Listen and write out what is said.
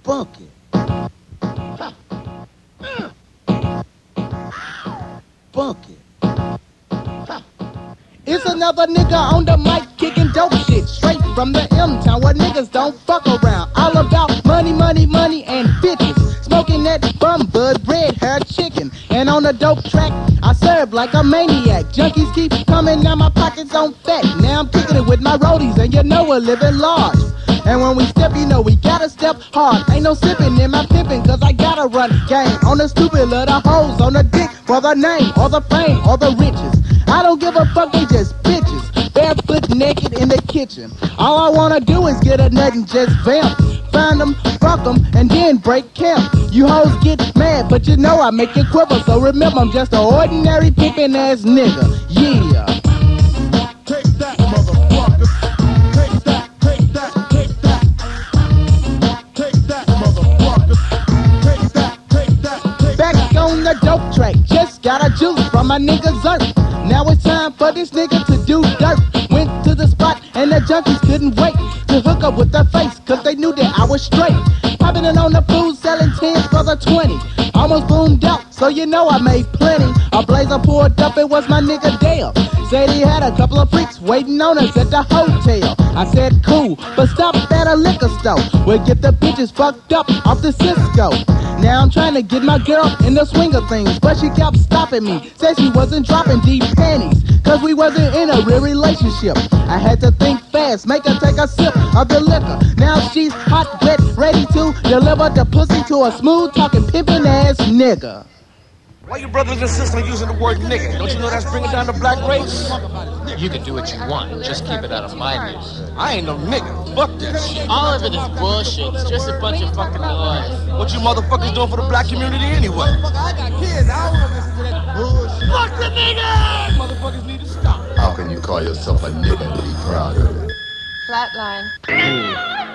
funky. Funky. It's another nigga on the mic kicking dope shit straight from the M-Town where niggas don't fuck around. All about money, money, money and bitches. Smoking that bum bud, red hair chicken. And on the dope track, I serve like a maniac. Junkies keep coming, now my pockets on fat. Now I'm kicking it with my roadies and you know we're living large. And when we step, you know we gotta step hard. Ain't no sipping in my pimpin', cause I gotta run game. On the stupid little hoes, on the dick for the name, or the fame, or the riches. I don't give a fuck, they just bitches. Barefoot, naked in the kitchen. All I wanna do is get a nut and just vamp. Find them, fuck them, and then break camp. You hoes get mad, but you know I make you quiver. So remember, I'm just an ordinary pimpin' ass nigga. Yeah. Take that, motherfucker. Take that, take that, take that. Take that, motherfucker. Take that, take that, take that. Back on the dope track, just got a juice from my nigga Zerk. Now it's time for this nigga to do dirt. Went to the spot and the junkies couldn't wait to hook up with the face, cause they knew that I was straight. Popping it on the food, selling 10s for the 20. Almost boomed out, so you know I made plenty. A blazer pulled up, it was my nigga Dale. Said he had a couple of freaks waiting on us at the hotel. I said cool, but stop at a liquor store. We'll get the bitches fucked up off the Cisco. Now I'm trying to get my girl in the swing of things, but she kept stopping me. Said she wasn't dropping deep panties, cause we wasn't in a real relationship. I had to think fast, make her take a sip of the liquor. Now she's hot, wet, ready to deliver the pussy to a smooth talking pimpin' ass nigga. Why you brothers and sisters using the word nigga? Don't you know that's bringing down the black race? You can do what you want, just keep it out of my news. I ain't no nigga. Fuck that shit. All of it is bullshit. It's just a bunch of fucking noise. What you motherfuckers doing for the black community anyway? I got kids. I don't want to listen to that bullshit. Fuck the niggas! Motherfuckers need to stop. How can you call yourself a nigga and be proud of it? Flatline.